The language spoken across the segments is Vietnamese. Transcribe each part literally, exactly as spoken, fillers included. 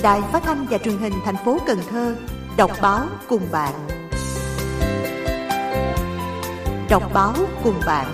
Đài Phát thanh và Truyền hình thành phố Cần Thơ đọc báo cùng bạn. Đọc báo cùng bạn.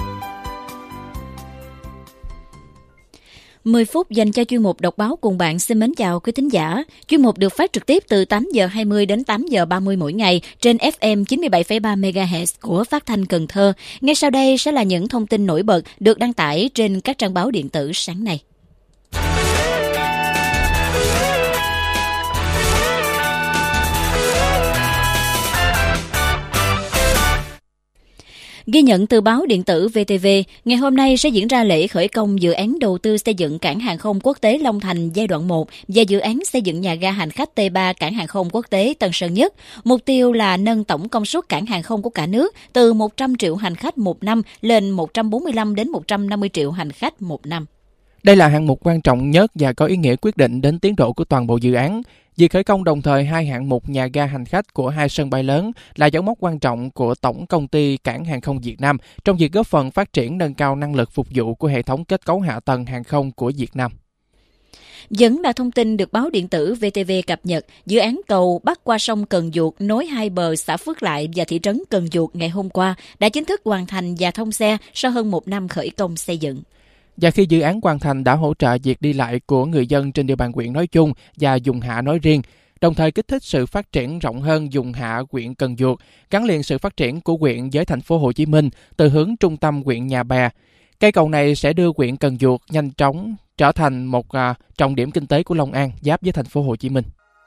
mười phút dành cho chuyên mục đọc báo cùng bạn. Xin mến chào quý thính giả. Chuyên mục được phát trực tiếp từ tám giờ hai mươi đến tám giờ ba mươi mỗi ngày trên ép em chín mươi bảy phẩy ba mê ga héc của Phát thanh Cần Thơ. Ngay sau đây sẽ là những thông tin nổi bật được đăng tải trên các trang báo điện tử sáng nay. Ghi nhận từ báo điện tử vê tê vê, ngày hôm nay sẽ diễn ra lễ khởi công dự án đầu tư xây dựng cảng hàng không quốc tế Long Thành giai đoạn một và dự án xây dựng nhà ga hành khách T ba cảng hàng không quốc tế Tân Sơn Nhất. Mục tiêu là nâng tổng công suất cảng hàng không của cả nước từ một trăm triệu hành khách một năm lên một trăm bốn mươi lăm đến một trăm năm mươi triệu hành khách một năm. Đây là hạng mục quan trọng nhất và có ý nghĩa quyết định đến tiến độ của toàn bộ dự án. Việc khởi công đồng thời hai hạng mục nhà ga hành khách của hai sân bay lớn là dấu mốc quan trọng của Tổng Công ty Cảng Hàng không Việt Nam trong việc góp phần phát triển nâng cao năng lực phục vụ của hệ thống kết cấu hạ tầng hàng không của Việt Nam. Vẫn là thông tin được báo điện tử vê tê vê cập nhật, dự án cầu bắc qua sông Cần Duộc nối hai bờ xã Phước Lại và thị trấn Cần Duộc ngày hôm qua đã chính thức hoàn thành và thông xe sau hơn một năm khởi công xây dựng. Và khi dự án hoàn thành đã hỗ trợ việc đi lại của người dân trên địa bàn huyện nói chung và vùng hạ nói riêng, đồng thời kích thích sự phát triển rộng hơn vùng hạ huyện Cần Duộc, gắn liền sự phát triển của huyện với thành phố Hồ Chí Minh từ hướng trung tâm huyện Nhà Bè. Cây cầu này sẽ đưa huyện Cần Duộc nhanh chóng trở thành một uh, trọng điểm kinh tế của Long An giáp với thành phố Hồ Chí Minh.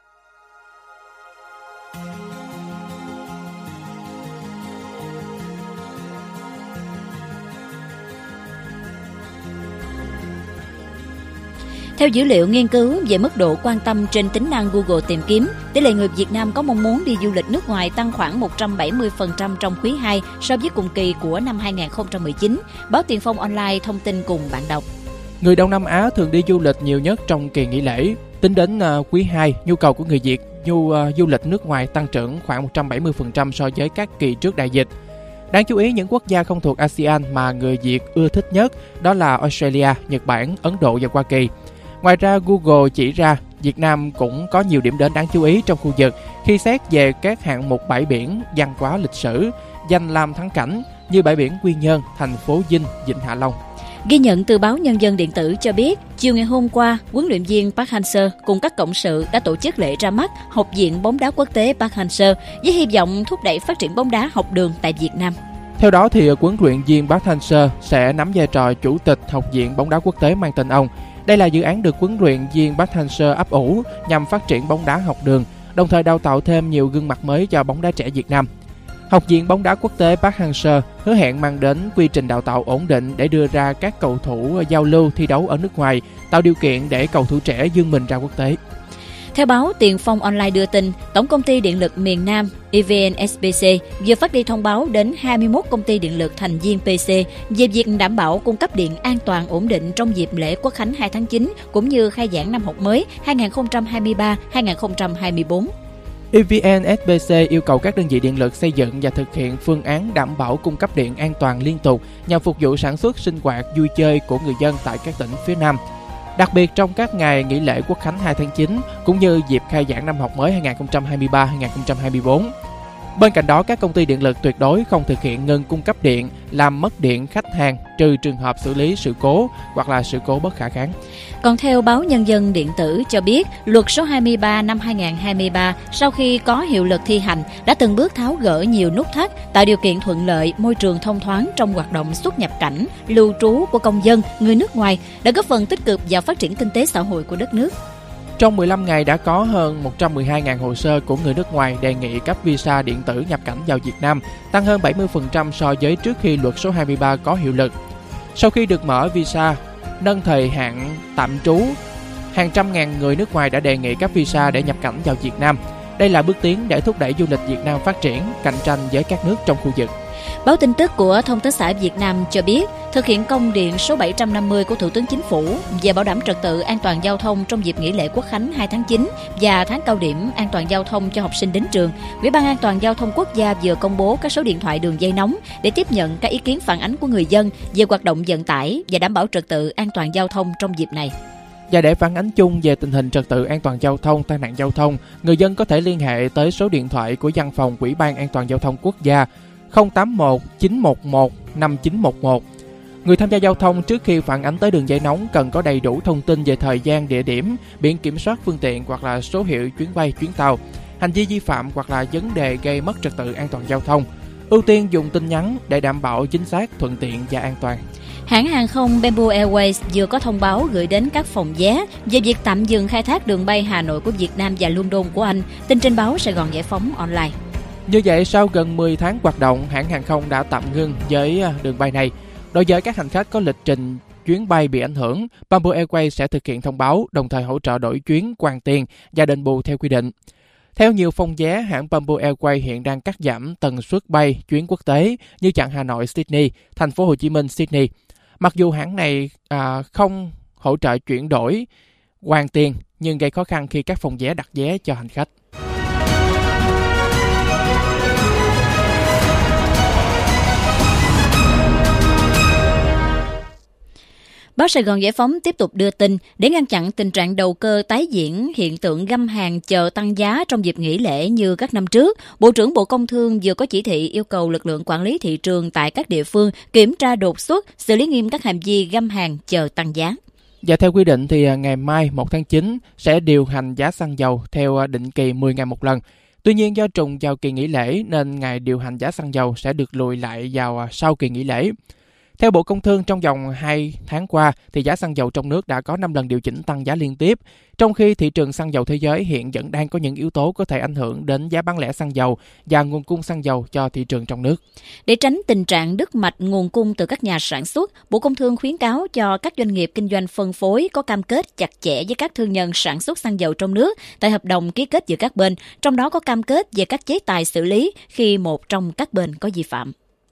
Theo dữ liệu nghiên cứu về mức độ quan tâm trên tính năng Google tìm kiếm, tỷ lệ người Việt Nam có mong muốn đi du lịch nước ngoài tăng khoảng một trăm bảy mươi phần trăm trong quý hai so với cùng kỳ của năm hai không một chín. Báo Tiền Phong Online thông tin cùng bạn đọc. Người Đông Nam Á thường đi du lịch nhiều nhất trong kỳ nghỉ lễ. Tính đến uh, quý hai, nhu cầu của người Việt du, uh, du lịch nước ngoài tăng trưởng khoảng một trăm bảy mươi phần trăm so với các kỳ trước đại dịch. Đáng chú ý, những quốc gia không thuộc a sê an mà người Việt ưa thích nhất đó là Australia, Nhật Bản, Ấn Độ và Hoa Kỳ. Ngoài ra, Google chỉ ra Việt Nam cũng có nhiều điểm đến đáng chú ý trong khu vực khi xét về các hạng mục bãi biển, văn hóa lịch sử, danh lam thắng cảnh như bãi biển Quy Nhơn, thành phố Vinh, Vịnh Hạ Long. Ghi nhận từ báo Nhân dân điện tử cho biết, chiều ngày hôm qua, huấn luyện viên Park Hang-seo cùng các cộng sự đã tổ chức lễ ra mắt Học viện bóng đá quốc tế Park Hang-seo với hy vọng thúc đẩy phát triển bóng đá học đường tại Việt Nam. Theo đó, thì huấn luyện viên Park Hang-seo sẽ nắm vai trò chủ tịch Học viện bóng đá quốc tế mang tên ông. Đây là dự án được huấn luyện viên Park Hang-seo ấp ủ nhằm phát triển bóng đá học đường, đồng thời đào tạo thêm nhiều gương mặt mới cho bóng đá trẻ Việt Nam. Học viện bóng đá quốc tế Park Hang-seo hứa hẹn mang đến quy trình đào tạo ổn định để đưa ra các cầu thủ giao lưu thi đấu ở nước ngoài, tạo điều kiện để cầu thủ trẻ vươn mình ra quốc tế. Theo báo Tiền Phong Online đưa tin, Tổng Công ty Điện lực miền Nam e vê en ét pê xê vừa phát đi thông báo đến hai mươi mốt công ty điện lực thành viên pê xê về việc đảm bảo cung cấp điện an toàn ổn định trong dịp lễ Quốc khánh hai tháng chín cũng như khai giảng năm học mới hai không hai ba hai không hai tư. e vê en ét pê xê yêu cầu các đơn vị điện lực xây dựng và thực hiện phương án đảm bảo cung cấp điện an toàn liên tục nhằm phục vụ sản xuất, sinh hoạt, vui chơi của người dân tại các tỉnh phía Nam. Đặc biệt trong các ngày nghỉ lễ Quốc khánh hai tháng chín cũng như dịp khai giảng năm học mới hai không hai ba hai không hai tư. Bên cạnh đó, các công ty điện lực tuyệt đối không thực hiện ngừng cung cấp điện, làm mất điện khách hàng trừ trường hợp xử lý sự cố hoặc là sự cố bất khả kháng. Còn theo báo Nhân dân điện tử cho biết, luật số hai mươi ba năm hai không hai ba sau khi có hiệu lực thi hành đã từng bước tháo gỡ nhiều nút thắt, tạo điều kiện thuận lợi, môi trường thông thoáng trong hoạt động xuất nhập cảnh, lưu trú của công dân, người nước ngoài, đã góp phần tích cực vào phát triển kinh tế xã hội của đất nước. Trong mười lăm ngày đã có hơn một trăm mười hai nghìn hồ sơ của người nước ngoài đề nghị cấp visa điện tử nhập cảnh vào Việt Nam, tăng hơn bảy mươi phần trăm so với trước khi luật số hai mươi ba có hiệu lực. Sau khi được mở visa, nâng thời hạn tạm trú, hàng trăm ngàn người nước ngoài đã đề nghị cấp visa để nhập cảnh vào Việt Nam. Đây là bước tiến để thúc đẩy du lịch Việt Nam phát triển, cạnh tranh với các nước trong khu vực. Báo tin tức của Thông tấn xã Việt Nam cho biết, thực hiện công điện số bảy trăm năm mươi của Thủ tướng Chính phủ về bảo đảm trật tự an toàn giao thông trong dịp nghỉ lễ Quốc khánh hai tháng chín và tháng cao điểm an toàn giao thông cho học sinh đến trường, Ủy ban An toàn giao thông quốc gia vừa công bố các số điện thoại đường dây nóng để tiếp nhận các ý kiến phản ánh của người dân về hoạt động vận tải và đảm bảo trật tự an toàn giao thông trong dịp này. Và để phản ánh chung về tình hình trật tự an toàn giao thông, tai nạn giao thông, người dân có thể liên hệ tới số điện thoại của Văn phòng Ủy ban An toàn giao thông quốc gia không tám một chín một một năm chín một một. Người tham gia giao thông trước khi phản ánh tới đường dây nóng cần có đầy đủ thông tin về thời gian, địa điểm, biển kiểm soát phương tiện hoặc là số hiệu chuyến bay, chuyến tàu, hành vi vi phạm hoặc là vấn đề gây mất trật tự an toàn giao thông. Ưu tiên dùng tin nhắn để đảm bảo chính xác, thuận tiện và an toàn. Hãng hàng không Bamboo Airways vừa có thông báo gửi đến các phòng vé về việc tạm dừng khai thác đường bay Hà Nội của Việt Nam và London của Anh. Tin trên báo Sài Gòn Giải phóng online. Như vậy, sau gần mười tháng hoạt động, hãng hàng không đã tạm ngưng với đường bay này. Đối với các hành khách có lịch trình chuyến bay bị ảnh hưởng, Bamboo Airways sẽ thực hiện thông báo, đồng thời hỗ trợ đổi chuyến, hoàn tiền và đền bù theo quy định. Theo nhiều phòng vé, hãng Bamboo Airways hiện đang cắt giảm tần suất bay chuyến quốc tế như chặng Hà Nội Sydney, thành phố Hồ Chí Minh Sydney. Mặc dù hãng này à, không hỗ trợ chuyển đổi, hoàn tiền, nhưng gây khó khăn khi các phòng vé đặt vé cho hành khách. Báo Sài Gòn Giải phóng tiếp tục đưa tin để ngăn chặn tình trạng đầu cơ tái diễn hiện tượng găm hàng chờ tăng giá trong dịp nghỉ lễ như các năm trước. Bộ trưởng Bộ Công Thương vừa có chỉ thị yêu cầu lực lượng quản lý thị trường tại các địa phương kiểm tra đột xuất, xử lý nghiêm các hành vi găm hàng chờ tăng giá. Và theo quy định thì ngày mai một tháng chín sẽ điều hành giá xăng dầu theo định kỳ mười ngày một lần. Tuy nhiên do trùng vào kỳ nghỉ lễ nên ngày điều hành giá xăng dầu sẽ được lùi lại vào sau kỳ nghỉ lễ. Theo Bộ Công Thương, trong vòng hai tháng qua, thì giá xăng dầu trong nước đã có năm lần điều chỉnh tăng giá liên tiếp, trong khi thị trường xăng dầu thế giới hiện vẫn đang có những yếu tố có thể ảnh hưởng đến giá bán lẻ xăng dầu và nguồn cung xăng dầu cho thị trường trong nước. Để tránh tình trạng đứt mạch nguồn cung từ các nhà sản xuất, Bộ Công Thương khuyến cáo cho các doanh nghiệp kinh doanh phân phối có cam kết chặt chẽ với các thương nhân sản xuất xăng dầu trong nước tại hợp đồng ký kết giữa các bên, trong đó có cam kết về các chế tài xử lý khi một trong các bên có vi phạm.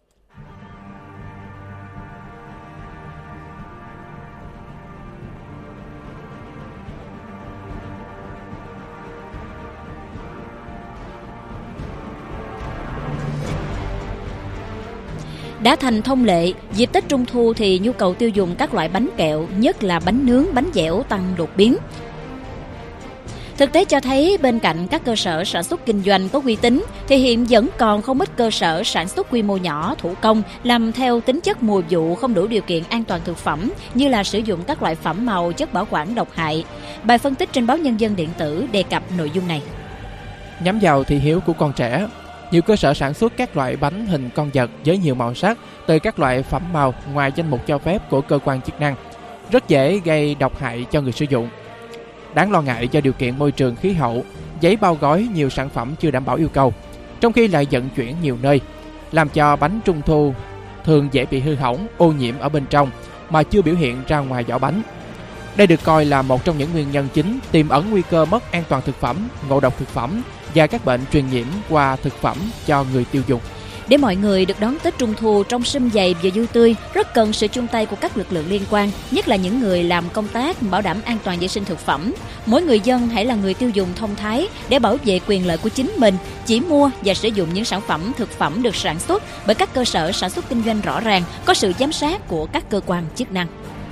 Đã thành thông lệ, dịp Tết Trung Thu thì nhu cầu tiêu dùng các loại bánh kẹo, nhất là bánh nướng, bánh dẻo tăng đột biến. Thực tế cho thấy bên cạnh các cơ sở sản xuất kinh doanh có uy tín thì hiện vẫn còn không ít cơ sở sản xuất quy mô nhỏ, thủ công, làm theo tính chất mùa vụ không đủ điều kiện an toàn thực phẩm như là sử dụng các loại phẩm màu, chất bảo quản độc hại. Bài phân tích trên báo Nhân dân điện tử đề cập nội dung này. Nhắm vào thị hiếu của con trẻ, nhiều cơ sở sản xuất các loại bánh hình con vật với nhiều màu sắc từ các loại phẩm màu ngoài danh mục cho phép của cơ quan chức năng, rất dễ gây độc hại cho người sử dụng. Đáng lo ngại do điều kiện môi trường khí hậu, giấy bao gói nhiều sản phẩm chưa đảm bảo yêu cầu, trong khi lại vận chuyển nhiều nơi, làm cho bánh trung thu thường dễ bị hư hỏng, ô nhiễm ở bên trong mà chưa biểu hiện ra ngoài vỏ bánh. Đây được coi là một trong những nguyên nhân chính tiềm ẩn nguy cơ mất an toàn thực phẩm, ngộ độc thực phẩm và các bệnh truyền nhiễm qua thực phẩm cho người tiêu dùng. Để mọi người được đón Tết Trung Thu trong sum vầy và vui tươi, rất cần sự chung tay của các lực lượng liên quan, nhất là những người làm công tác bảo đảm an toàn vệ sinh thực phẩm. Mỗi người dân hãy là người tiêu dùng thông thái để bảo vệ quyền lợi của chính mình, chỉ mua và sử dụng những sản phẩm thực phẩm được sản xuất bởi các cơ sở sản xuất kinh doanh rõ ràng, có sự giám sát của các cơ quan chức năng.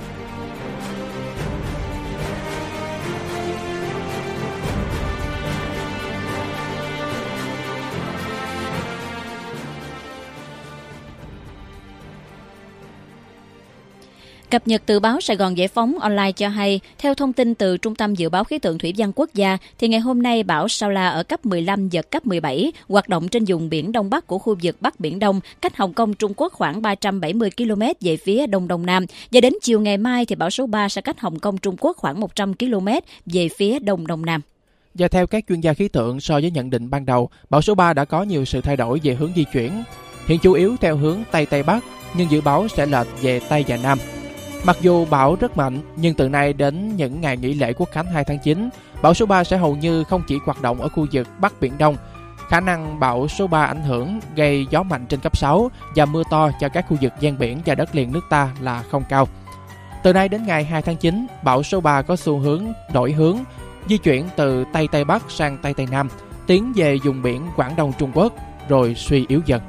Cập nhật từ báo Sài Gòn Giải phóng online cho hay, theo thông tin từ Trung tâm Dự báo Khí tượng Thủy văn Quốc gia, thì ngày hôm nay bão Sao La ở cấp mười lăm, giật cấp mười bảy, hoạt động trên vùng biển Đông Bắc của khu vực Bắc Biển Đông, cách Hồng Kông, Trung Quốc khoảng ba trăm bảy mươi ki lô mét về phía Đông Đông Nam. Và đến chiều ngày mai, thì bão số ba sẽ cách Hồng Kông, Trung Quốc khoảng một trăm ki lô mét về phía Đông Đông Nam. Và theo các chuyên gia khí tượng, so với nhận định ban đầu, bão số ba đã có nhiều sự thay đổi về hướng di chuyển. Hiện chủ yếu theo hướng Tây Tây Bắc, nhưng dự báo sẽ lệch về Tây và Nam. Mặc dù bão rất mạnh, nhưng từ nay đến những ngày nghỉ lễ Quốc khánh hai tháng chín, bão số ba sẽ hầu như không chỉ hoạt động ở khu vực Bắc Biển Đông. Khả năng bão số ba ảnh hưởng gây gió mạnh trên cấp sáu và mưa to cho các khu vực ven biển và đất liền nước ta là không cao. Từ nay đến ngày hai tháng chín, bão số ba có xu hướng đổi hướng, di chuyển từ Tây Tây Bắc sang Tây Tây Nam, tiến về vùng biển Quảng Đông Trung Quốc, rồi suy yếu dần.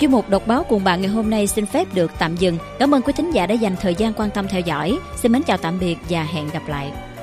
Chuyên mục đọc báo cùng bạn ngày hôm nay xin phép được tạm dừng. Cảm ơn quý thính giả đã dành thời gian quan tâm theo dõi. Xin mến chào tạm biệt và hẹn gặp lại.